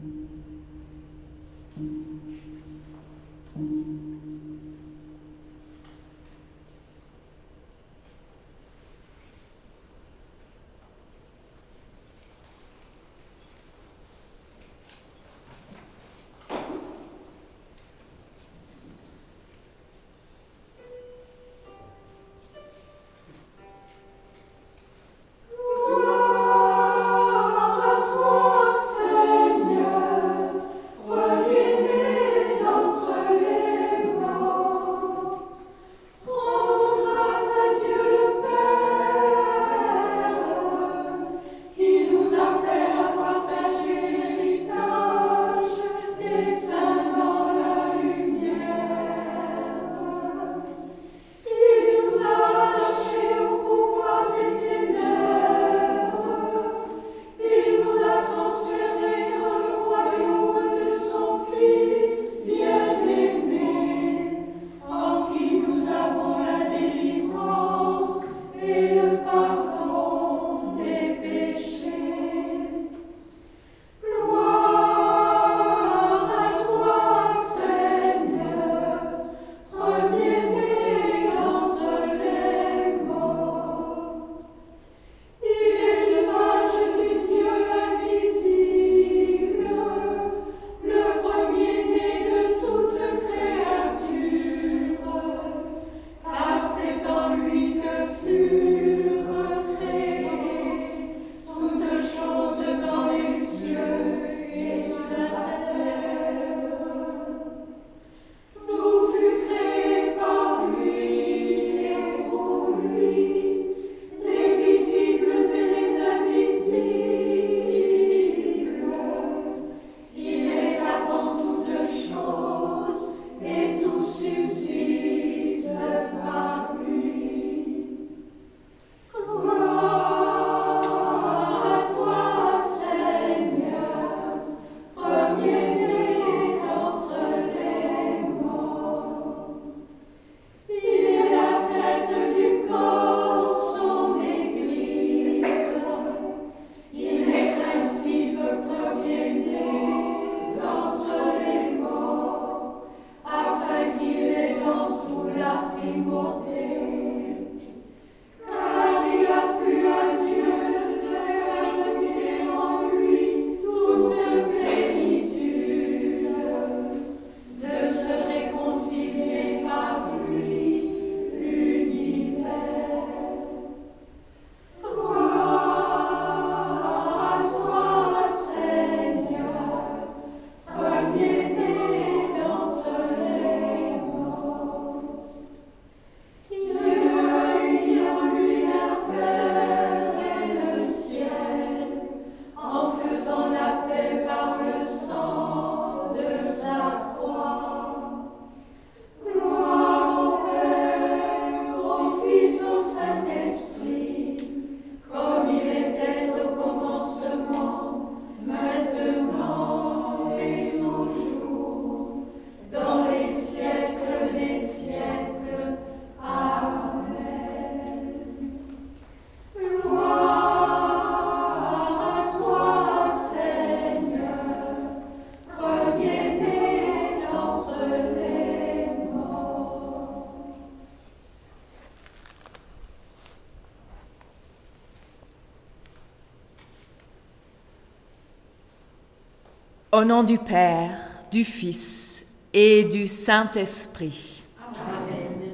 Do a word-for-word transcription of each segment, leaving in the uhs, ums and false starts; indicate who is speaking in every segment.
Speaker 1: Au nom du Père, du Fils et du Saint-Esprit.
Speaker 2: Amen.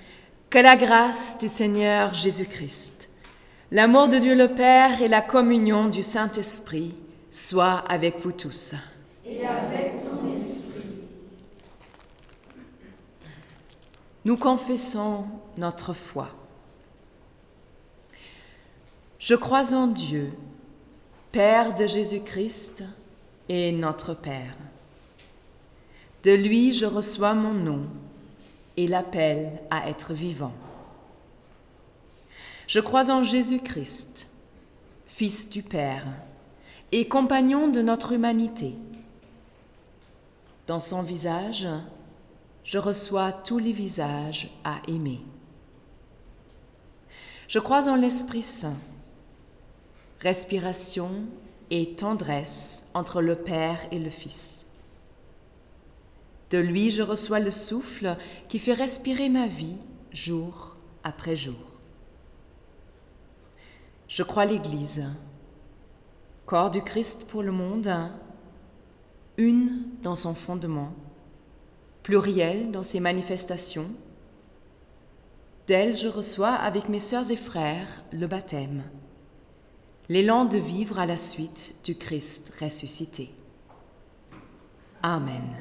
Speaker 1: Que la grâce du Seigneur Jésus-Christ, l'amour de Dieu le Père et la communion du Saint-Esprit soient avec vous tous.
Speaker 2: Et avec ton esprit.
Speaker 1: Nous confessons notre foi. Je crois en Dieu, Père de Jésus-Christ et notre Père. De lui je reçois mon nom et l'appel à être vivant. Je crois en Jésus-Christ, Fils du Père et compagnon de notre humanité. Dans son visage, je reçois tous les visages à aimer. Je crois en l'Esprit Saint, respiration et tendresse entre le Père et le Fils. De lui je reçois le souffle qui fait respirer ma vie jour après jour. Je crois l'Église, corps du Christ pour le monde, une dans son fondement, plurielle dans ses manifestations. D'elle je reçois avec mes sœurs et frères le baptême, l'élan de vivre à la suite du Christ ressuscité. Amen.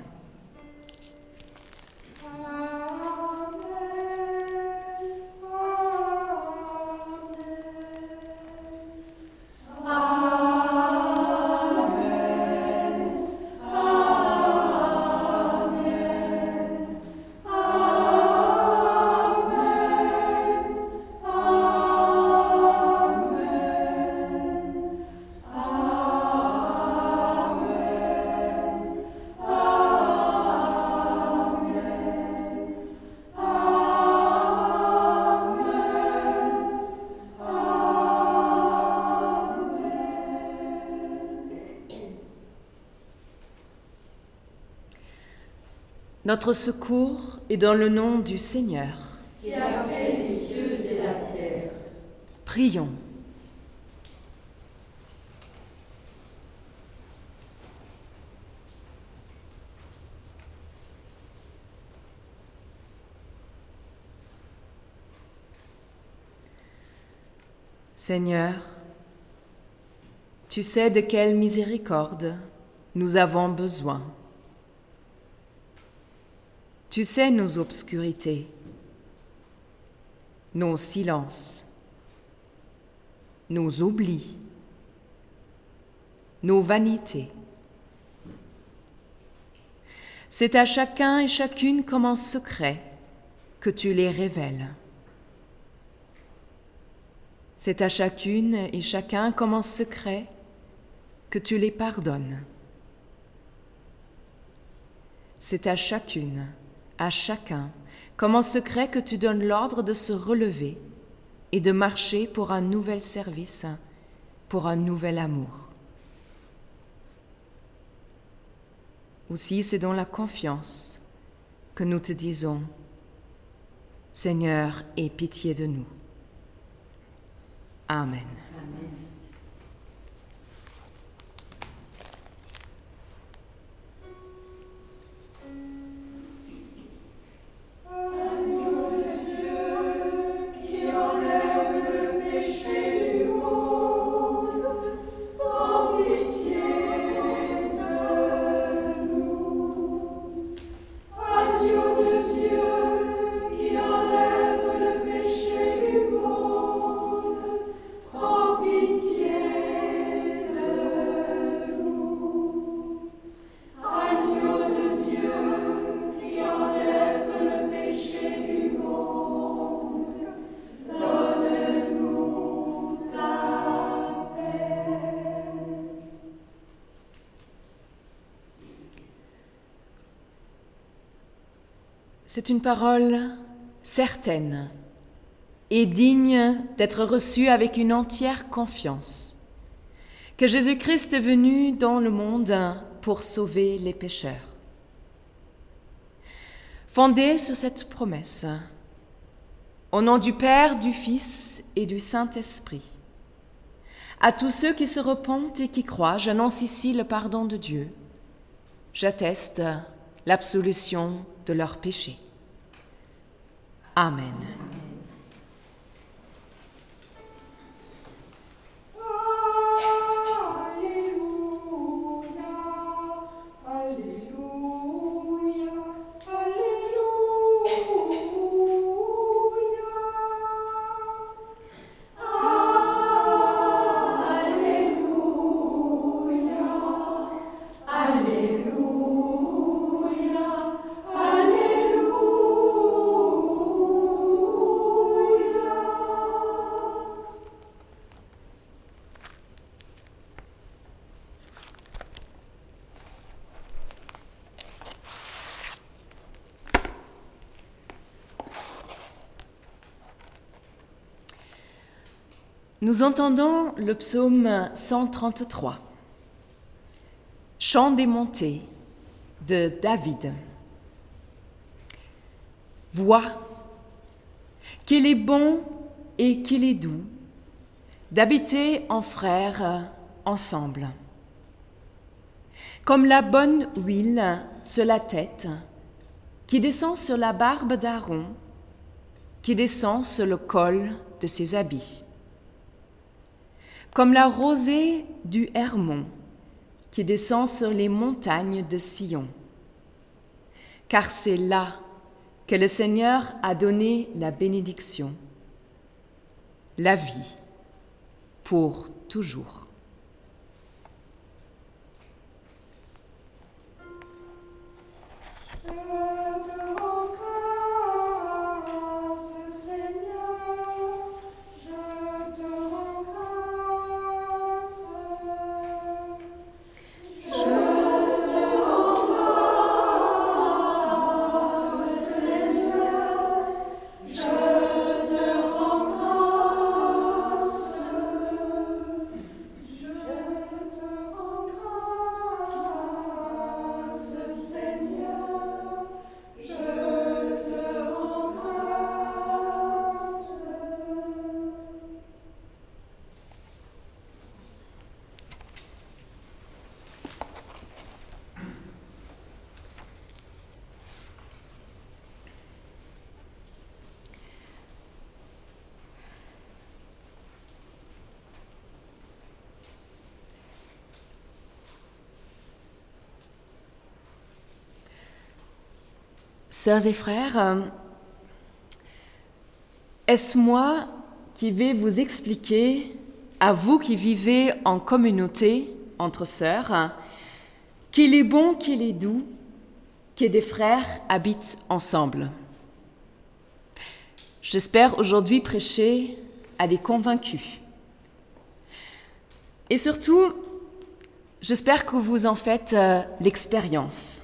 Speaker 1: Notre secours est dans le nom du Seigneur,
Speaker 2: qui a fait les cieux et la terre.
Speaker 1: Prions. Seigneur, tu sais de quelle miséricorde nous avons besoin. Tu sais nos obscurités, nos silences, nos oublis, nos vanités. C'est à chacun et chacune comme en secret que tu les révèles. C'est à chacune et chacun comme en secret que tu les pardonnes. C'est à chacune, à chacun, comme en secret que tu donnes l'ordre de se relever et de marcher pour un nouvel service, pour un nouvel amour. Aussi, c'est dans la confiance que nous te disons, Seigneur, aie pitié de nous. Amen.
Speaker 2: Amen.
Speaker 1: C'est une parole certaine et digne d'être reçue avec une entière confiance, que Jésus-Christ est venu dans le monde pour sauver les pécheurs. Fondée sur cette promesse, au nom du Père, du Fils et du Saint-Esprit, à tous ceux qui se repentent et qui croient, j'annonce ici le pardon de Dieu. J'atteste l'absolution de leurs péchés. Amen. Nous entendons le psaume cent trente-trois. Chant des montées de David. Vois qu'il est bon et qu'il est doux d'habiter en frères ensemble. Comme la bonne huile sur la tête qui descend sur la barbe d'Aaron, qui descend sur le col de ses habits. Comme la rosée du Hermon qui descend sur les montagnes de Sion. Car c'est là que le Seigneur a donné la bénédiction, la vie pour toujours. Sœurs et frères, est-ce moi qui vais vous expliquer, à vous qui vivez en communauté entre sœurs, qu'il est bon, qu'il est doux, que des frères habitent ensemble. J'espère aujourd'hui prêcher à des convaincus. Et surtout, j'espère que vous en faites euh, l'expérience.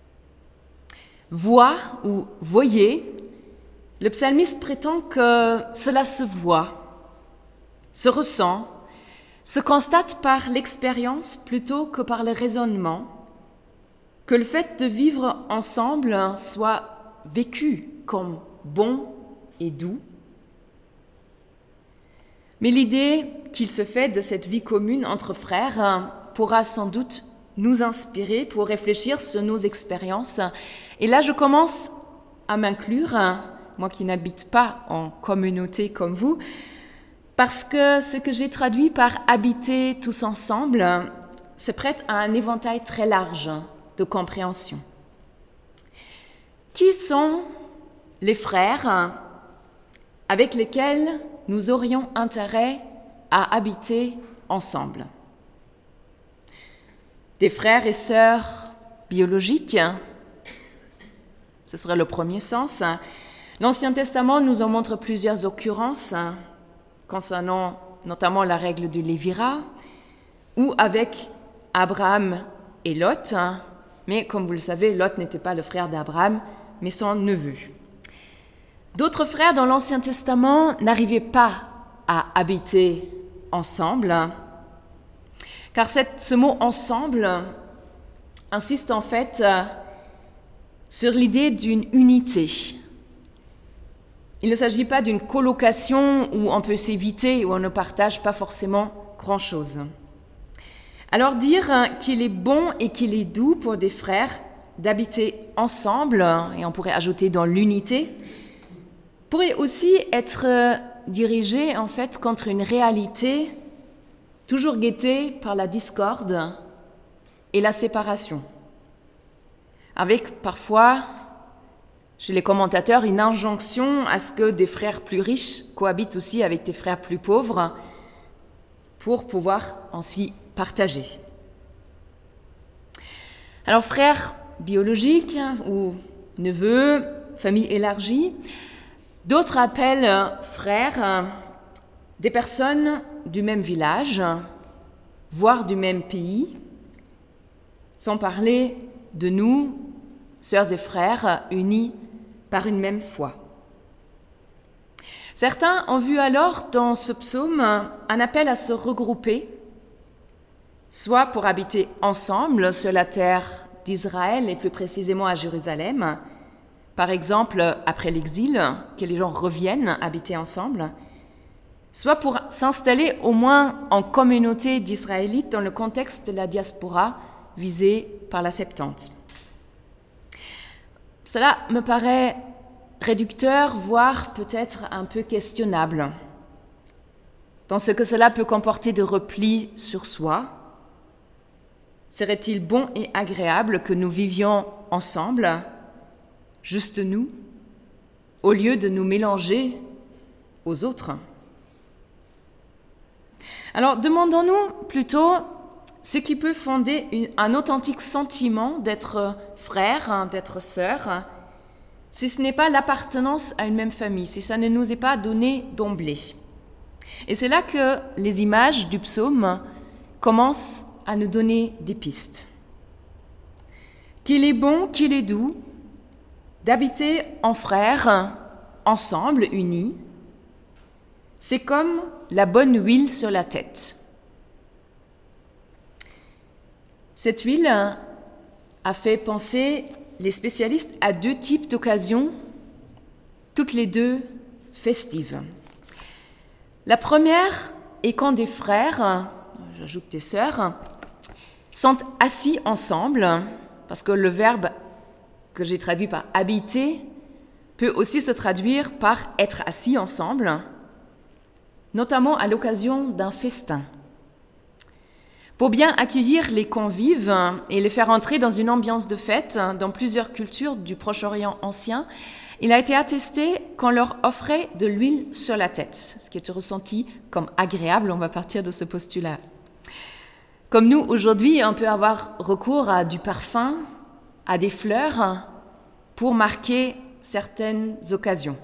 Speaker 1: Voix ou voyez, le psalmiste prétend que cela se voit, se ressent, se constate par l'expérience plutôt que par le raisonnement, que le fait de vivre ensemble soit vécu comme bon et doux. Mais l'idée qu'il se fait de cette vie commune entre frères pourra sans doute nous inspirer pour réfléchir sur nos expériences. Et là, je commence à m'inclure, moi qui n'habite pas en communauté comme vous, parce que ce que j'ai traduit par « habiter tous ensemble » se prête à un éventail très large de compréhension. Qui sont les frères avec lesquels nous aurions intérêt à habiter ensemble? Des frères et sœurs biologiques, ce serait le premier sens. L'Ancien Testament nous en montre plusieurs occurrences concernant notamment la règle du Lévira, ou avec Abraham et Lot, mais comme vous le savez, Lot n'était pas le frère d'Abraham, mais son neveu. D'autres frères dans l'Ancien Testament n'arrivaient pas à habiter ensemble, car cette, ce mot « ensemble » insiste en fait euh, sur l'idée d'une unité. Il ne s'agit pas d'une colocation où on peut s'éviter, où on ne partage pas forcément grand-chose. Alors dire qu'il est bon et qu'il est doux pour des frères d'habiter ensemble, et on pourrait ajouter dans l'unité, pourrait aussi être dirigé en fait contre une réalité toujours guettée par la discorde et la séparation, avec parfois, chez les commentateurs, une injonction à ce que des frères plus riches cohabitent aussi avec des frères plus pauvres pour pouvoir ensuite partager. Alors, frères biologiques ou neveux, famille élargie, d'autres appellent frères des personnes du même village, voire du même pays, sans parler de nous, sœurs et frères, unis par une même foi. Certains ont vu alors dans ce psaume un appel à se regrouper, soit pour habiter ensemble sur la terre d'Israël et plus précisément à Jérusalem, par exemple après l'exil, que les gens reviennent habiter ensemble, soit pour s'installer au moins en communauté d'Israélites dans le contexte de la diaspora visée par la Septante. Cela me paraît réducteur, voire peut-être un peu questionnable, dans ce que cela peut comporter de repli sur soi. Serait-il bon et agréable que nous vivions ensemble, juste nous, au lieu de nous mélanger aux autres ? Alors, demandons-nous plutôt ce qui peut fonder une, un authentique sentiment d'être frère, d'être sœur, si ce n'est pas l'appartenance à une même famille, si ça ne nous est pas donné d'emblée. Et c'est là que les images du psaume commencent à nous donner des pistes. Qu'il est bon, qu'il est doux d'habiter en frères, ensemble, unis. C'est comme la bonne huile sur la tête. Cette huile a fait penser les spécialistes à deux types d'occasions, toutes les deux festives. La première est quand des frères, j'ajoute des sœurs, sont assis ensemble, parce que le verbe que j'ai traduit par habiter peut aussi se traduire par être assis ensemble, notamment à l'occasion d'un festin. Pour bien accueillir les convives et les faire entrer dans une ambiance de fête dans plusieurs cultures du Proche-Orient ancien, il a été attesté qu'on leur offrait de l'huile sur la tête, ce qui est ressenti comme agréable. On va partir de ce postulat. Comme nous, aujourd'hui, on peut avoir recours à du parfum, à des fleurs, pour marquer certaines occasions.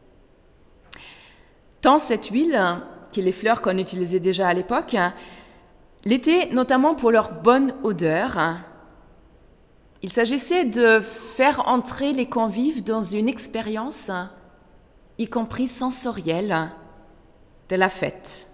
Speaker 1: Tant cette huile que les fleurs qu'on utilisait déjà à l'époque l'était notamment pour leur bonne odeur. Il s'agissait de faire entrer les convives dans une expérience, y compris sensorielle, de la fête.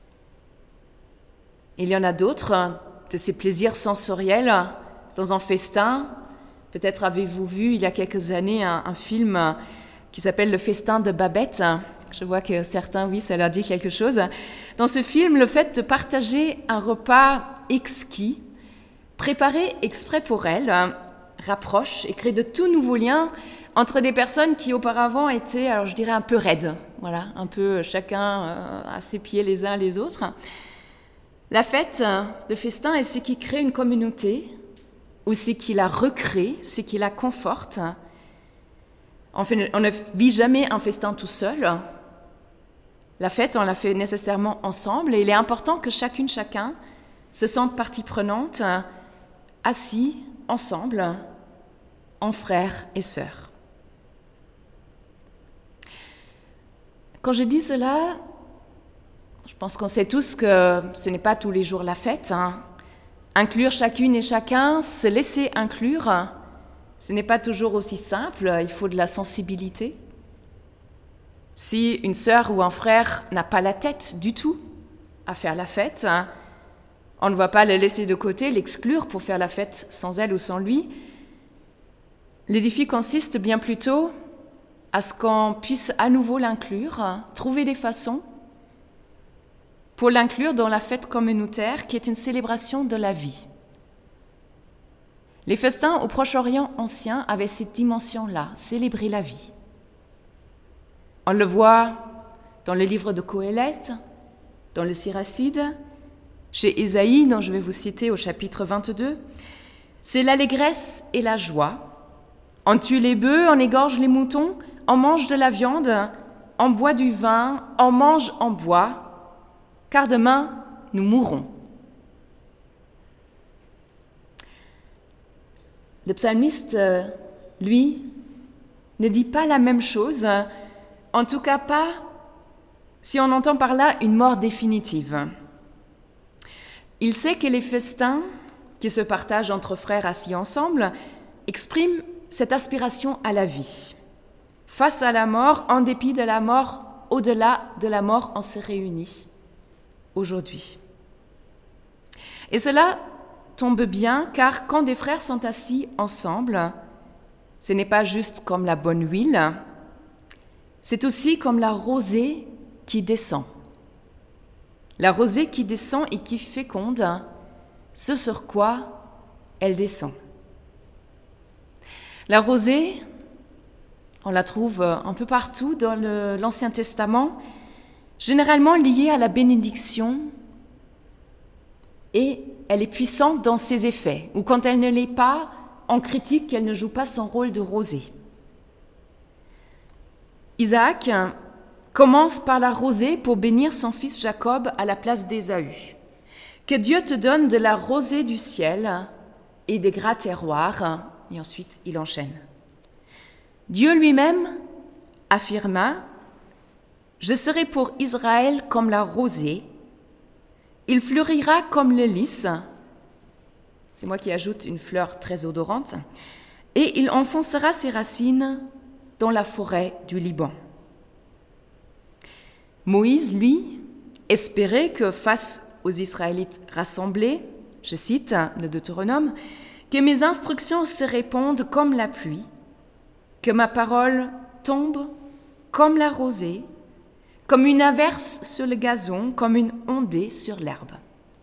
Speaker 1: Il y en a d'autres de ces plaisirs sensoriels dans un festin. Peut-être avez-vous vu il y a quelques années un, un film qui s'appelle « Le festin de Babette ». Je vois que certains, oui, ça leur dit quelque chose. Dans ce film, le fait de partager un repas exquis, préparé exprès pour elle, rapproche et crée de tout nouveaux liens entre des personnes qui auparavant étaient, alors je dirais, un peu raides. Voilà, un peu chacun euh, à ses pieds les uns les autres. La fête de festin est ce qui crée une communauté, ou ce qui la recrée, ce qui la conforte. En fait, on ne vit jamais un festin tout seul. La fête, on la fait nécessairement ensemble et il est important que chacune, chacun se sente partie prenante, assis ensemble, en frères et sœurs. Quand je dis cela, je pense qu'on sait tous que ce n'est pas tous les jours la fête. Hein. Inclure chacune et chacun, se laisser inclure, ce n'est pas toujours aussi simple, il faut de la sensibilité. Si une sœur ou un frère n'a pas la tête du tout à faire la fête, on ne va pas le laisser de côté, l'exclure pour faire la fête sans elle ou sans lui. Le défi consiste bien plutôt à ce qu'on puisse à nouveau l'inclure, trouver des façons pour l'inclure dans la fête communautaire qui est une célébration de la vie. Les festins au Proche-Orient ancien avaient cette dimension-là, célébrer la vie. On le voit dans le livre de Qoéleth, dans le Siracide, chez Ésaïe, dont je vais vous citer au chapitre vingt-deux. C'est l'allégresse et la joie. On tue les bœufs, on égorge les moutons, on mange de la viande, on boit du vin, on mange, on boit, car demain, nous mourrons. Le psalmiste, lui, ne dit pas la même chose, en tout cas pas si on entend par là une mort définitive. Il sait que les festins qui se partagent entre frères assis ensemble expriment cette aspiration à la vie. Face à la mort, en dépit de la mort, au-delà de la mort, on se réunit aujourd'hui. Et cela tombe bien, car quand des frères sont assis ensemble, ce n'est pas juste comme la bonne huile, c'est aussi comme la rosée qui descend. La rosée qui descend et qui féconde ce sur quoi elle descend. La rosée, on la trouve un peu partout dans le, l'Ancien Testament, généralement liée à la bénédiction, et elle est puissante dans ses effets, ou quand elle ne l'est pas, on critique qu'elle ne joue pas son rôle de rosée. Isaac commence par la rosée pour bénir son fils Jacob à la place d'Ésaü. Que Dieu te donne de la rosée du ciel et des gras terroirs. Et ensuite, il enchaîne. Dieu lui-même affirma « Je serai pour Israël comme la rosée, il fleurira comme le lys », c'est moi qui ajoute une fleur très odorante, « et il enfoncera ses racines dans la forêt du Liban. » Moïse, lui, espérait que face aux Israélites rassemblés, je cite le Deutéronome, « que mes instructions se répandent comme la pluie, que ma parole tombe comme la rosée, comme une averse sur le gazon, comme une ondée sur l'herbe. »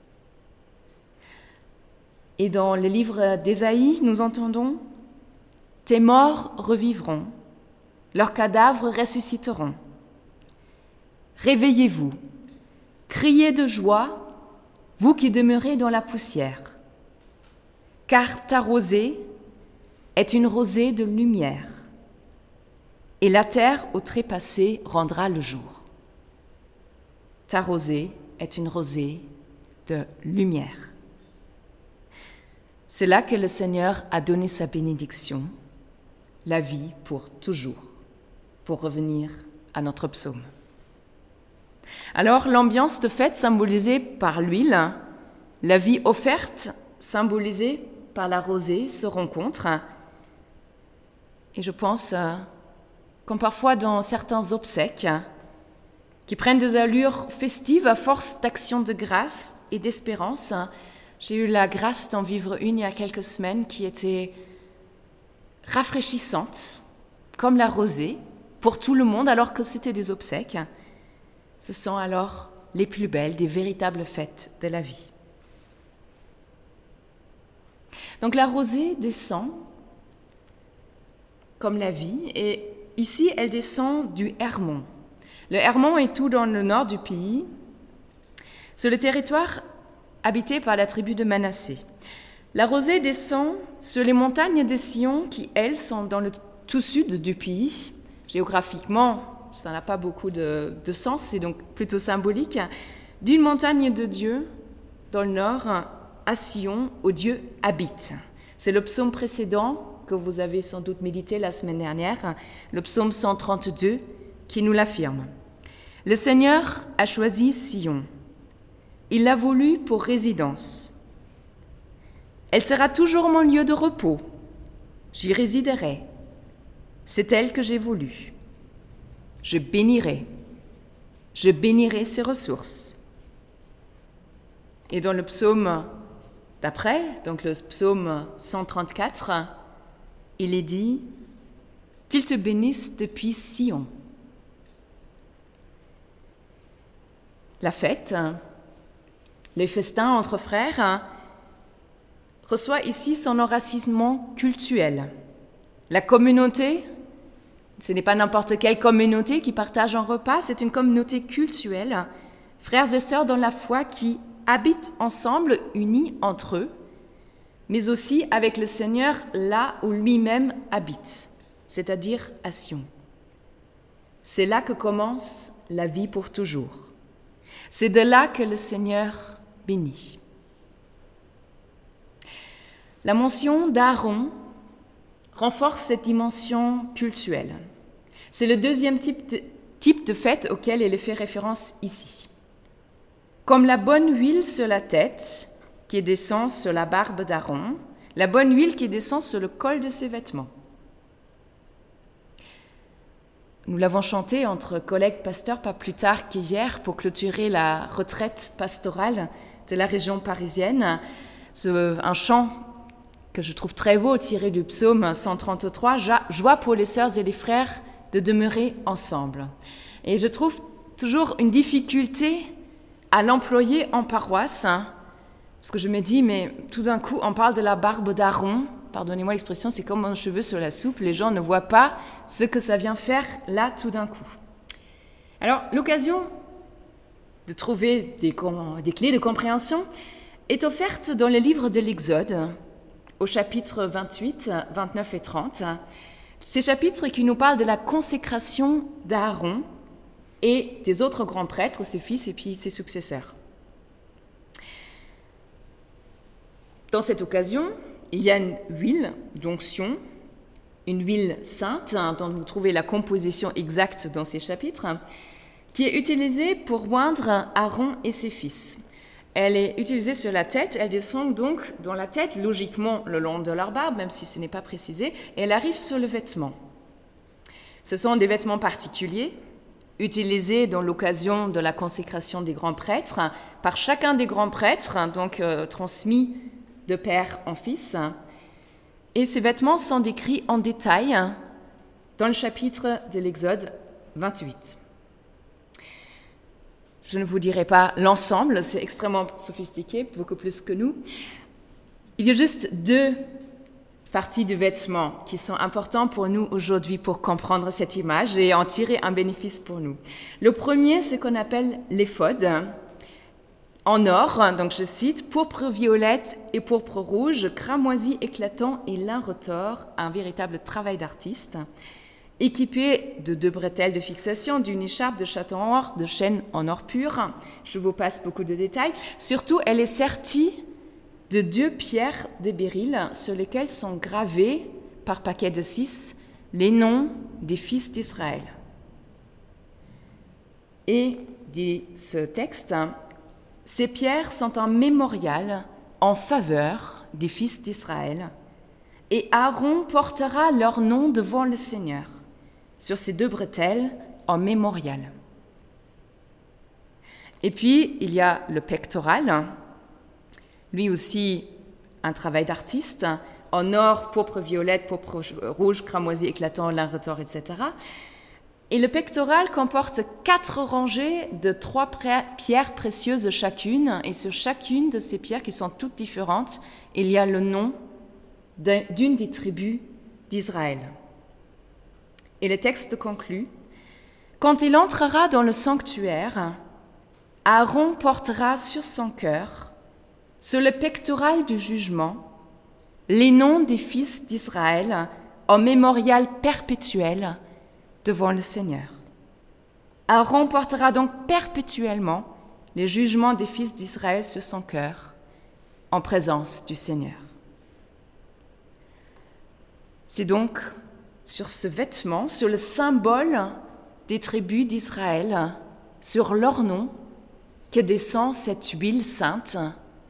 Speaker 1: Et dans le livre d'Ésaïe, nous entendons « Tes morts revivront, leurs cadavres ressusciteront. Réveillez-vous, criez de joie, vous qui demeurez dans la poussière, car ta rosée est une rosée de lumière, et la terre au trépassé rendra le jour. Ta rosée est une rosée de lumière. » C'est là que le Seigneur a donné sa bénédiction, la vie pour toujours, pour revenir à notre psaume. Alors, l'ambiance de fête symbolisée par l'huile, la vie offerte symbolisée par la rosée se rencontrent. Et je pense, euh, comme parfois dans certains obsèques, qui prennent des allures festives à force d'actions de grâce et d'espérance. J'ai eu la grâce d'en vivre une il y a quelques semaines qui était rafraîchissante, comme la rosée, pour tout le monde, alors que c'était des obsèques. Ce sont alors les plus belles, des véritables fêtes de la vie. Donc la rosée descend comme la vie, et ici elle descend du Hermon. Le Hermon est tout dans le nord du pays, sur le territoire habité par la tribu de Manassé. La rosée descend sur les montagnes de Sion qui, elles, sont dans le tout sud du pays. Géographiquement, ça n'a pas beaucoup de, de sens, c'est donc plutôt symbolique. D'une montagne de Dieu, dans le nord, à Sion, où Dieu habite. C'est le psaume précédent que vous avez sans doute médité la semaine dernière, le psaume cent trente-deux, qui nous l'affirme. Le Seigneur a choisi Sion. Il l'a voulu pour résidence. Elle sera toujours mon lieu de repos. J'y résiderai. C'est elle que j'ai voulu. Je bénirai. Je bénirai ses ressources. Et dans le psaume d'après, donc le psaume cent trente-quatre, il est dit « Qu'il te bénisse depuis Sion ». La fête, le festin entre frères, reçoit ici son enracinement cultuel. La communauté, ce n'est pas n'importe quelle communauté qui partage un repas, c'est une communauté cultuelle, frères et sœurs dans la foi qui habitent ensemble, unis entre eux, mais aussi avec le Seigneur là où lui-même habite, c'est-à-dire à Sion. C'est là que commence la vie pour toujours. C'est de là que le Seigneur bénit. La mention d'Aaron renforce cette dimension cultuelle. C'est le deuxième type de, type de fête auquel il est fait référence ici. Comme la bonne huile sur la tête qui descend sur la barbe d'Aaron, la bonne huile qui descend sur le col de ses vêtements. Nous l'avons chanté entre collègues pasteurs pas plus tard qu'hier pour clôturer la retraite pastorale de la région parisienne. Ce, un chant que je trouve très beau, tiré du psaume cent trente-trois, « Joie pour les sœurs et les frères de demeurer ensemble ». Et je trouve toujours une difficulté à l'employer en paroisse, hein, parce que je me dis, mais tout d'un coup, on parle de la barbe d'Aaron, pardonnez-moi l'expression, c'est comme un cheveu sur la soupe, les gens ne voient pas ce que ça vient faire là tout d'un coup. Alors, l'occasion de trouver des, des clés de compréhension est offerte dans le livre de l'Exode, au chapitre vingt-huit, vingt-neuf et trente. Ces chapitres qui nous parlent de la consécration d'Aaron et des autres grands prêtres, ses fils et puis ses successeurs. Dans cette occasion, il y a une huile d'onction, une huile sainte, dont vous trouvez la composition exacte dans ces chapitres, qui est utilisée pour oindre Aaron et ses fils. Elle est utilisée sur la tête, elle descend donc dans la tête, logiquement le long de leur barbe, même si ce n'est pas précisé, et elle arrive sur le vêtement. Ce sont des vêtements particuliers, utilisés dans l'occasion de la consécration des grands prêtres, par chacun des grands prêtres, donc euh, transmis de père en fils. Et ces vêtements sont décrits en détail dans le chapitre de l'Exode vingt-huit. Je ne vous dirai pas l'ensemble, c'est extrêmement sophistiqué, beaucoup plus que nous. Il y a juste deux parties du vêtement qui sont importantes pour nous aujourd'hui pour comprendre cette image et en tirer un bénéfice pour nous. Le premier, c'est ce qu'on appelle l'éphod, en or, donc je cite, pourpre violette et pourpre rouge, cramoisi éclatant et lin retors, un véritable travail d'artiste. Équipée de deux bretelles de fixation, d'une écharpe de châtain en or, de chaînes en or pur. Je vous passe beaucoup de détails. Surtout, elle est sertie de deux pierres de béryl sur lesquelles sont gravés, par paquet de six, les noms des fils d'Israël. Et, dit ce texte, ces pierres sont un mémorial en faveur des fils d'Israël, et Aaron portera leur nom devant le Seigneur sur ces deux bretelles en mémorial. Et puis, il y a le pectoral, lui aussi un travail d'artiste, en or, pourpre violette, pourpre rouge, cramoisi éclatant, lin retors, et cetera. Et le pectoral comporte quatre rangées de trois pierres précieuses chacune, et sur chacune de ces pierres, qui sont toutes différentes, il y a le nom d'une des tribus d'Israël. Et le texte conclut, « Quand il entrera dans le sanctuaire, Aaron portera sur son cœur, sur le pectoral du jugement, les noms des fils d'Israël en mémorial perpétuel devant le Seigneur. Aaron portera donc perpétuellement les jugements des fils d'Israël sur son cœur, en présence du Seigneur. » C'est donc sur ce vêtement, sur le symbole des tribus d'Israël, sur leur nom, que descend cette huile sainte.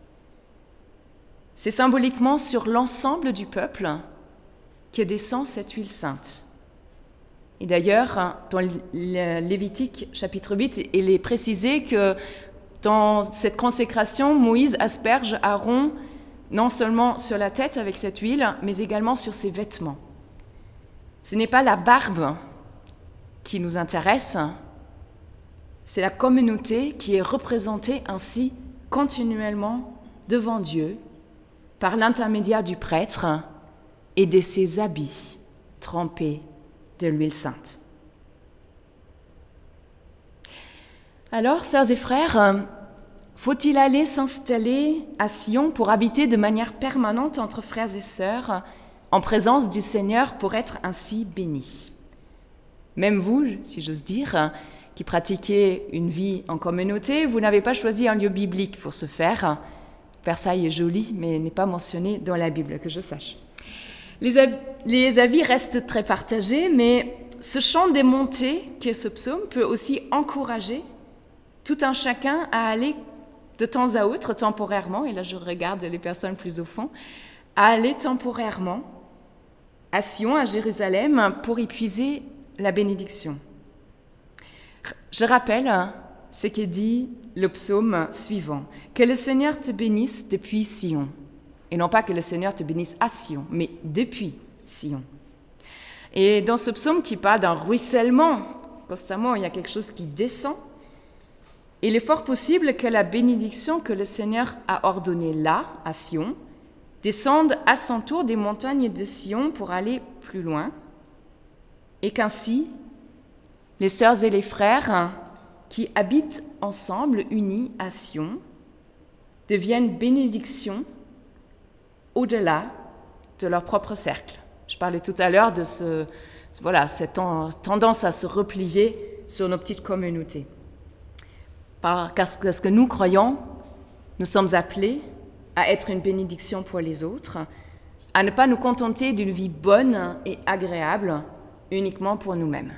Speaker 1: C'est symboliquement sur l'ensemble du peuple que descend cette huile sainte. Et d'ailleurs, dans Lévitique chapitre huit, il est précisé que dans cette consécration, Moïse asperge Aaron non seulement sur la tête avec cette huile, mais également sur ses vêtements. Ce n'est pas la barbe qui nous intéresse, c'est la communauté qui est représentée ainsi continuellement devant Dieu par l'intermédiaire du prêtre et de ses habits trempés de l'huile sainte. Alors, sœurs et frères, faut-il aller s'installer à Sion pour habiter de manière permanente entre frères et sœurs, en présence du Seigneur pour être ainsi bénis? Même vous, si j'ose dire, qui pratiquez une vie en communauté, vous n'avez pas choisi un lieu biblique pour ce faire. Versailles est joli, mais n'est pas mentionné dans la Bible, que je sache. Les, ab- les avis restent très partagés, mais ce chant des montées qu'est ce psaume peut aussi encourager tout un chacun à aller de temps à autre, temporairement, et là je regarde les personnes plus au fond, à aller temporairement à Sion, à Jérusalem, pour y puiser la bénédiction. Je rappelle, ce que dit le psaume suivant. « Que le Seigneur te bénisse depuis Sion. » Et non pas que le Seigneur te bénisse à Sion, mais depuis Sion. Et dans ce psaume qui parle d'un ruissellement, constamment il y a quelque chose qui descend, il est fort possible que la bénédiction que le Seigneur a ordonnée là, à Sion, descende à son tour des montagnes de Sion pour aller plus loin, et qu'ainsi, les sœurs et les frères qui habitent ensemble, unis à Sion, deviennent bénédiction au-delà de leur propre cercle. Je parlais tout à l'heure de ce, voilà, cette tendance à se replier sur nos petites communautés. Parce que nous croyons, nous sommes appelés à être une bénédiction pour les autres, à ne pas nous contenter d'une vie bonne et agréable uniquement pour nous-mêmes.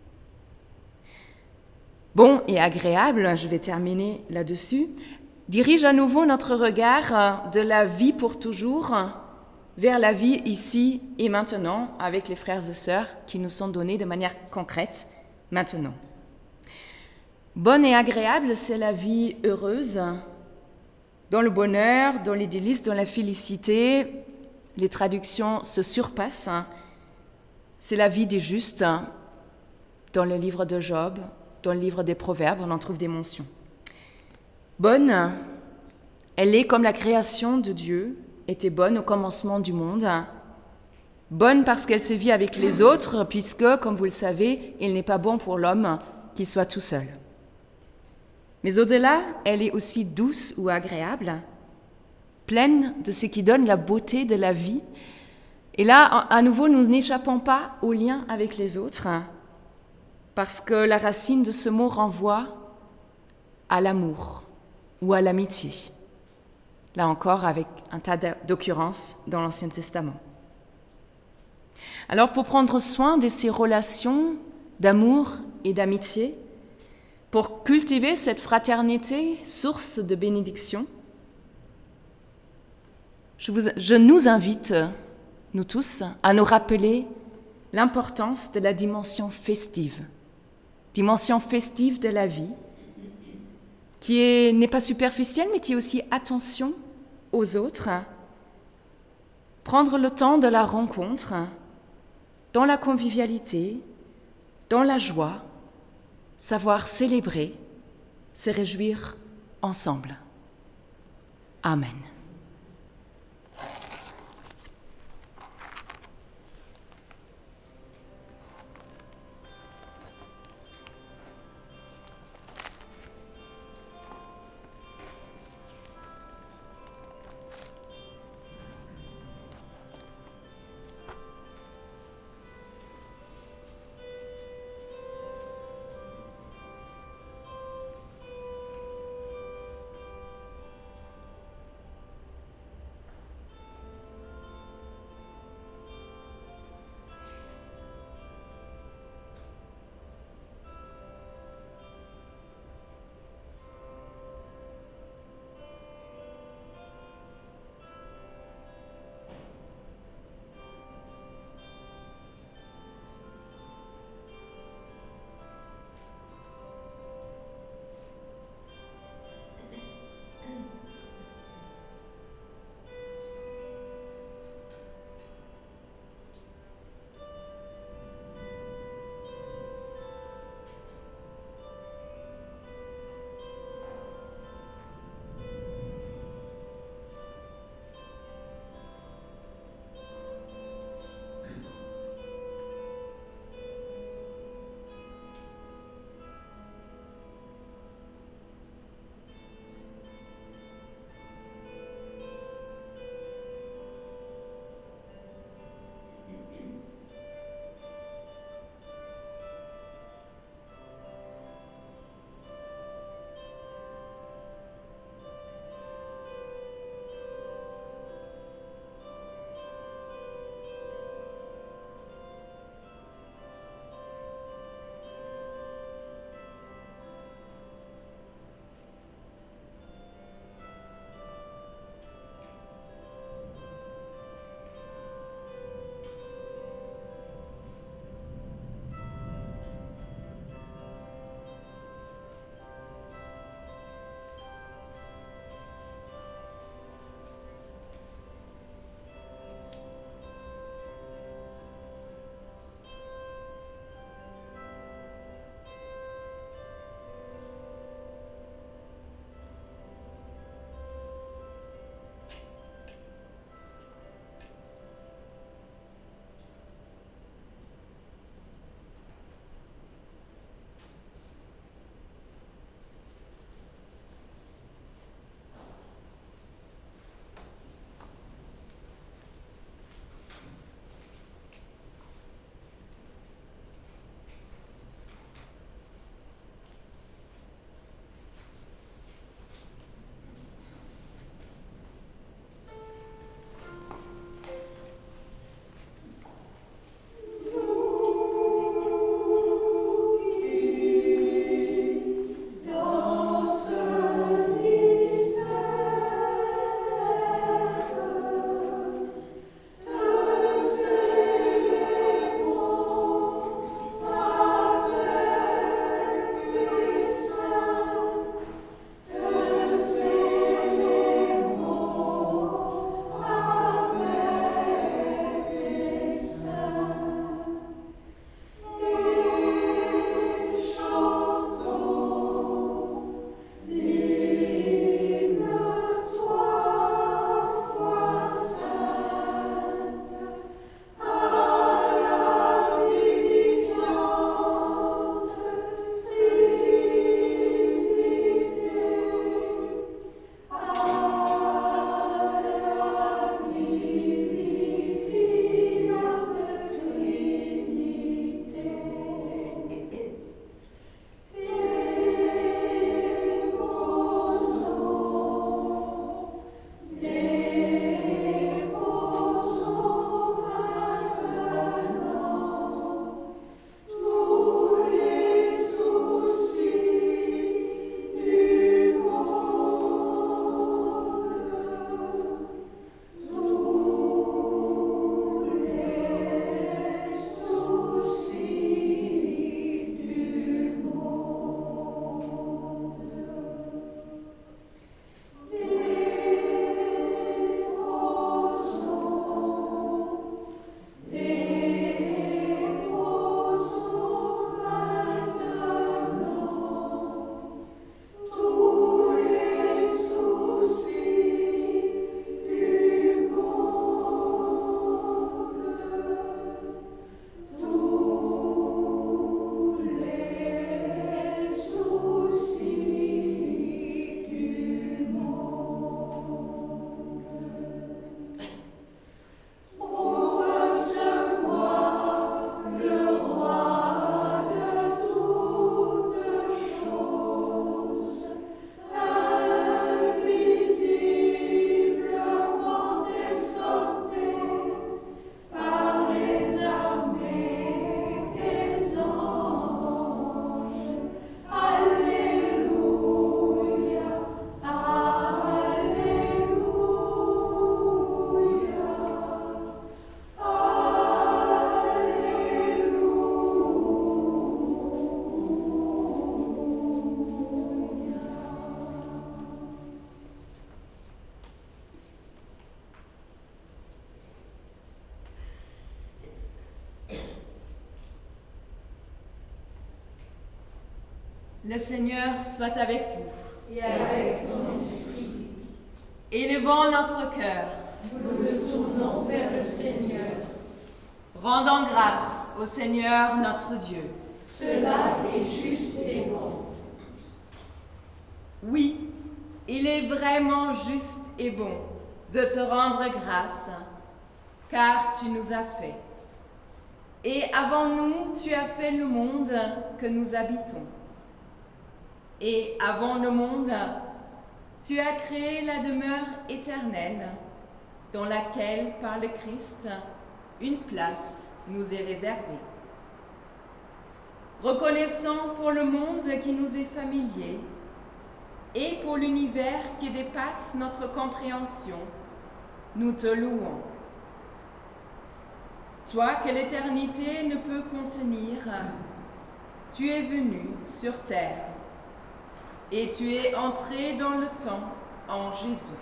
Speaker 1: Bon et agréable, je vais terminer là-dessus, dirige à nouveau notre regard de la vie pour toujours vers la vie ici et maintenant avec les frères et sœurs qui nous sont donnés de manière concrète maintenant. Bonne et agréable, c'est la vie heureuse, dans le bonheur, dans les délices, dans la félicité. Les traductions se surpassent. C'est la vie des justes. Dans le livre de Job, dans le livre des Proverbes, on en trouve des mentions. Bonne, elle est comme la création de Dieu était bonne au commencement du monde. Bonne parce qu'elle se vit avec les autres, puisque, comme vous le savez, il n'est pas bon pour l'homme qu'il soit tout seul. Mais au-delà, elle est aussi douce ou agréable, pleine de ce qui donne la beauté de la vie. Et là, à nouveau, nous n'échappons pas au lien avec les autres, parce que la racine de ce mot renvoie à l'amour ou à l'amitié. Là encore, avec un tas d'occurrences dans l'Ancien Testament. Alors, pour prendre soin de ces relations d'amour et d'amitié, pour cultiver cette fraternité, source de bénédiction, je, vous, je nous invite, nous tous, à nous rappeler l'importance de la dimension festive, dimension festive de la vie, qui est, n'est pas superficielle, mais qui est aussi attention aux autres, prendre le temps de la rencontre, dans la convivialité, dans la joie, savoir célébrer, se réjouir ensemble. Amen. Le Seigneur soit avec vous.
Speaker 2: Et avec ton esprit.
Speaker 1: Élevons notre cœur.
Speaker 2: Nous le tournons vers le Seigneur.
Speaker 1: Rendons grâce au Seigneur notre Dieu.
Speaker 2: Cela est juste et bon.
Speaker 1: Oui, il est vraiment juste et bon de te rendre grâce, car tu nous as fait. Et avant nous, tu as fait le monde que nous habitons. Et avant le monde, tu as créé la demeure éternelle, dans laquelle, par le Christ, une place nous est réservée. Reconnaissant pour le monde qui nous est familier et pour l'univers qui dépasse notre compréhension, nous te louons. Toi que l'éternité ne peut contenir, tu es venu sur terre et tu es entré dans le temps en Jésus.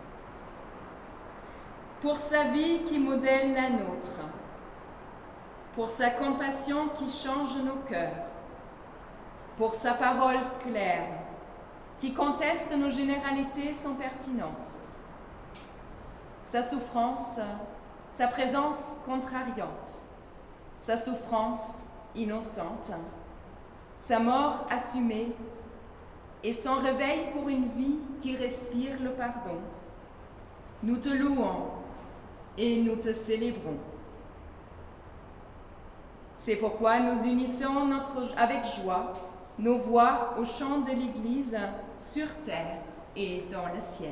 Speaker 1: Pour sa vie qui modèle la nôtre, pour sa compassion qui change nos cœurs, pour sa parole claire qui conteste nos généralités sans pertinence, sa souffrance, sa présence contrariante, sa souffrance innocente, sa mort assumée et son réveil pour une vie qui respire le pardon. Nous te louons et nous te célébrons. C'est pourquoi nous unissons notre, avec joie nos voix au chant de l'Église sur terre et dans le ciel.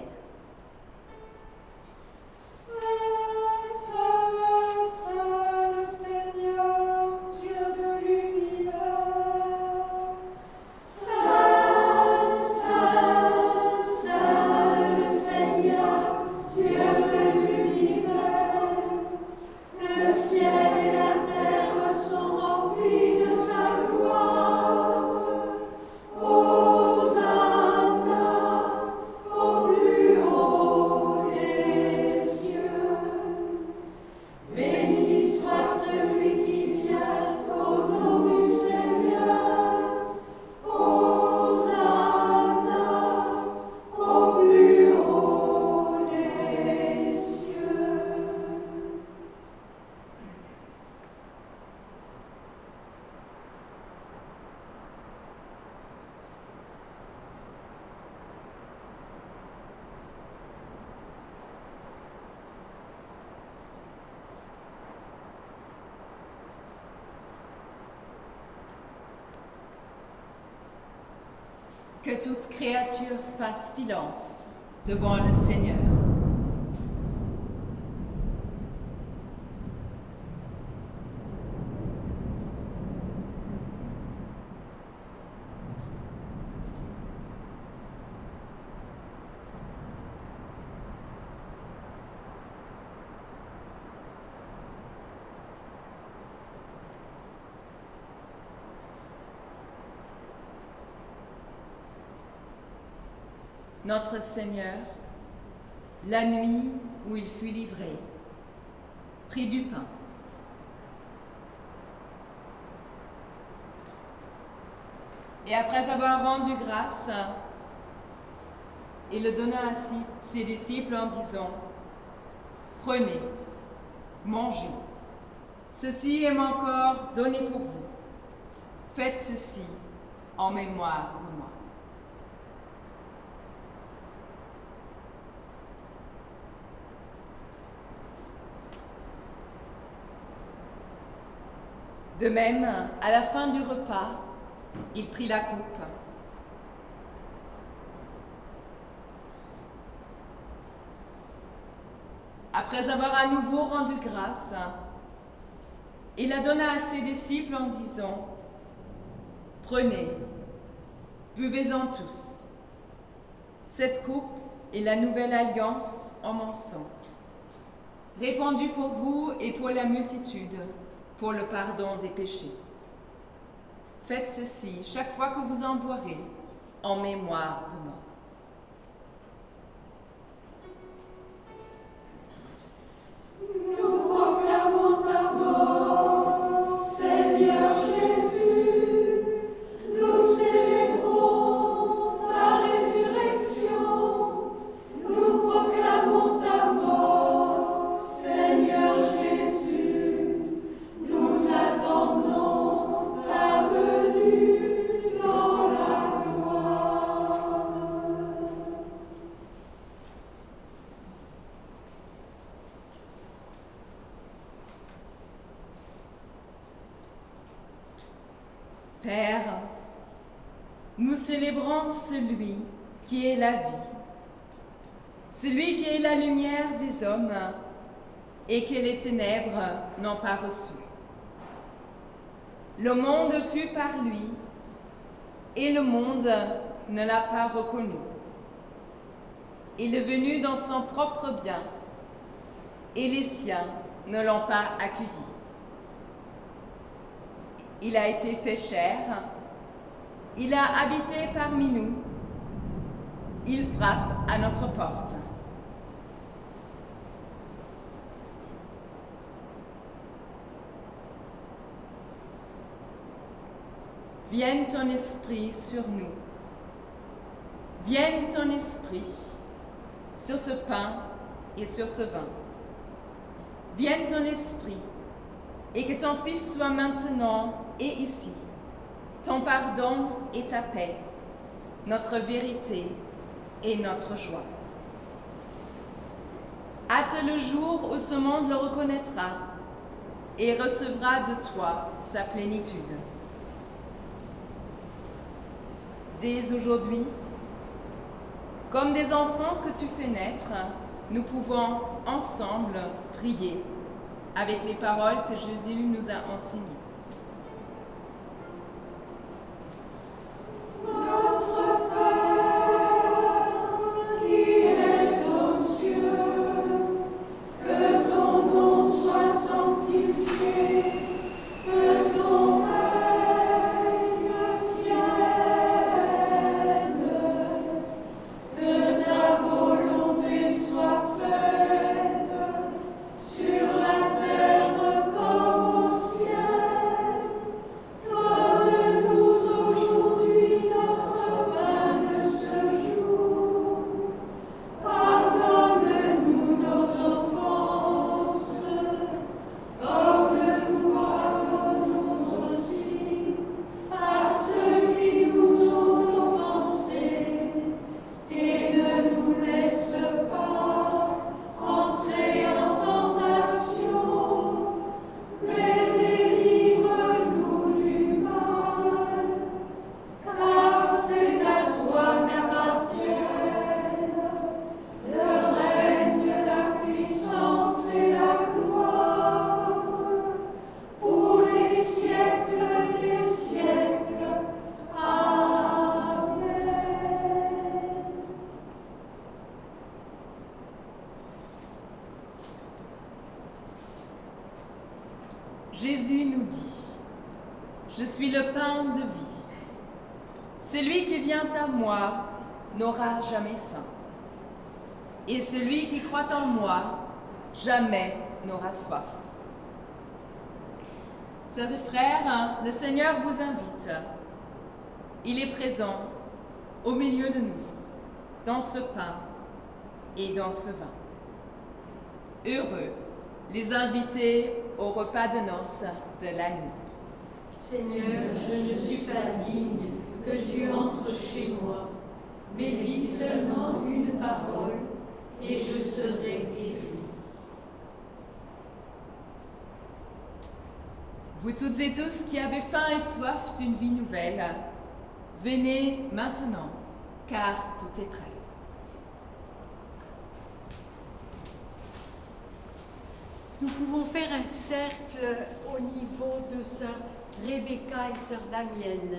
Speaker 1: Que toute créature fasse silence devant le Seigneur. Notre Seigneur, la nuit où il fut livré, prit du pain. Et après avoir rendu grâce, il le donna à ses disciples en disant, « Prenez, mangez, ceci est mon corps donné pour vous. Faites ceci en mémoire de moi. » De même, à la fin du repas, il prit la coupe. Après avoir à nouveau rendu grâce, il la donna à ses disciples en disant, « Prenez, buvez-en tous. Cette coupe est la nouvelle alliance en mon sang, répandue pour vous et pour la multitude, pour le pardon des péchés. Faites ceci chaque fois que vous en boirez, en mémoire de moi. »
Speaker 2: Nous proclamons ta mort, Seigneur Jésus. Nous célébrons
Speaker 1: Père, nous célébrons celui qui est la vie, celui qui est la lumière des hommes et que les ténèbres n'ont pas reçu. Le monde fut par lui et le monde ne l'a pas reconnu. Il est venu dans son propre bien et les siens ne l'ont pas accueilli. Il a été fait chair, il a habité parmi nous, il frappe à notre porte. Vienne ton esprit sur nous, vienne ton esprit sur ce pain et sur ce vin. Vienne ton esprit et que ton Fils soit maintenant et ici, ton pardon et ta paix, notre vérité et notre joie. Hâte le jour où ce monde le reconnaîtra et recevra de toi sa plénitude. Dès aujourd'hui, comme des enfants que tu fais naître, nous pouvons ensemble prier avec les paroles que Jésus nous a enseignées.
Speaker 2: Notre Père, qui es aux cieux, que ton nom soit sanctifié, que ton règne vienne, que ta volonté soit faite sur la terre comme au ciel. Donne-nous aujourd'hui notre pain de ce jour. Pardonne-nous nos offenses, comme nous pardonnons aussi à ceux qui nous ont offensés. Et ne nous laisse pas entrer en tentation, mais délivre-nous du mal. Car c'est à toi qu'appartiennent le règne, la puissance et la gloire pour les siècles des siècles. Amen.
Speaker 1: Jésus nous dit, « Je suis le pain de vie. Celui qui vient à moi n'aura jamais faim. Et celui qui croit en moi jamais n'aura soif. » Sœurs et frères, le Seigneur vous invite. Il est présent au milieu de nous, dans ce pain et dans ce vin. Heureux les invités au repas de noces de l'agneau.
Speaker 2: Seigneur, je ne suis pas digne que tu entres chez moi, mais dis seulement une parole et je serai guéri.
Speaker 1: Vous toutes et tous qui avez faim et soif d'une vie nouvelle, venez maintenant, car tout est prêt.
Speaker 3: Nous pouvons faire un cercle au niveau de sœur Rebecca et sœur Damienne.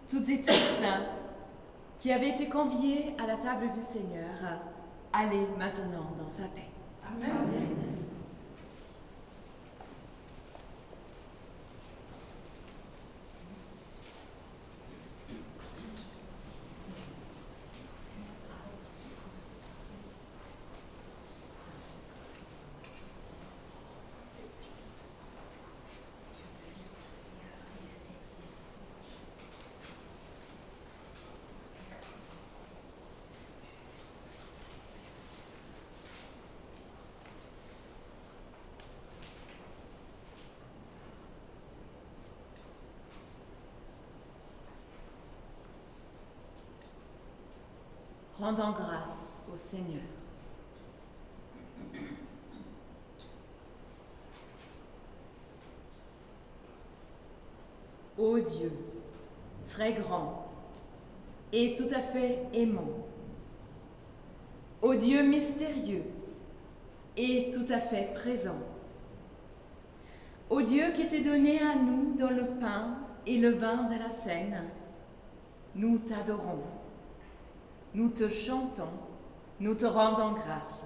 Speaker 1: Toutes et tous qui avaient été conviés à la table du Seigneur, allez maintenant dans sa paix.
Speaker 2: Amen. Amen.
Speaker 1: Rendons grâce au Seigneur. Ô Dieu, très grand et tout à fait aimant, ô Dieu mystérieux et tout à fait présent, ô Dieu qui t'est donné à nous dans le pain et le vin de la scène, nous t'adorons. Nous te chantons, nous te rendons grâce.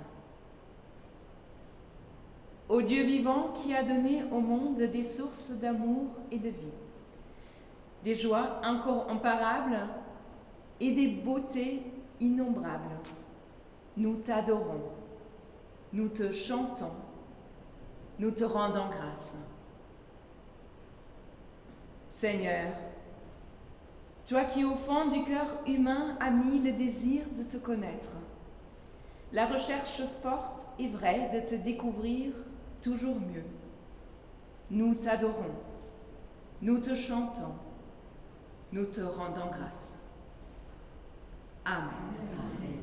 Speaker 1: Ô Dieu vivant qui a donné au monde des sources d'amour et de vie, des joies incomparables et des beautés innombrables, nous t'adorons, nous te chantons, nous te rendons grâce. Seigneur, toi qui au fond du cœur humain as mis le désir de te connaître, la recherche forte et vraie de te découvrir toujours mieux. Nous t'adorons, nous te chantons, nous te rendons grâce. Amen. Amen.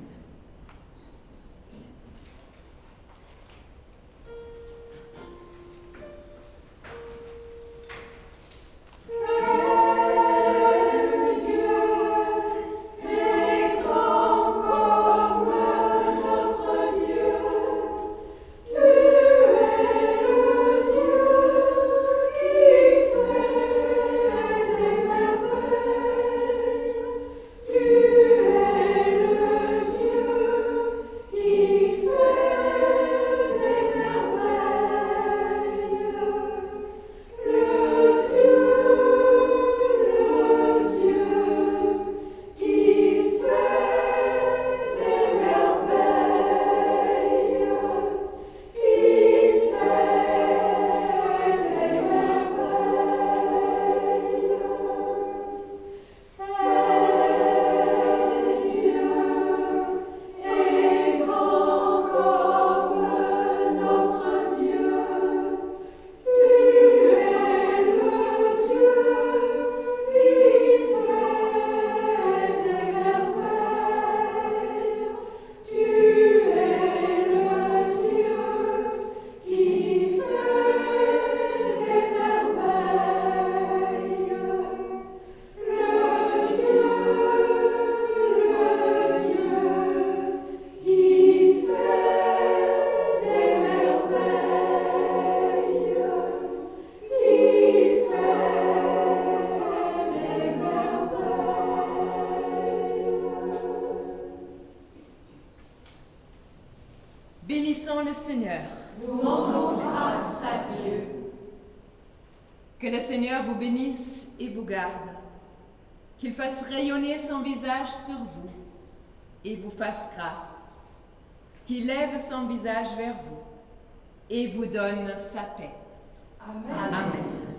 Speaker 1: Bénissons le Seigneur.
Speaker 2: Nous rendons grâce à Dieu.
Speaker 1: Que le Seigneur vous bénisse et vous garde, qu'il fasse rayonner son visage sur vous et vous fasse grâce, qu'il lève son visage vers vous et vous donne sa paix.
Speaker 2: Amen.
Speaker 1: Amen.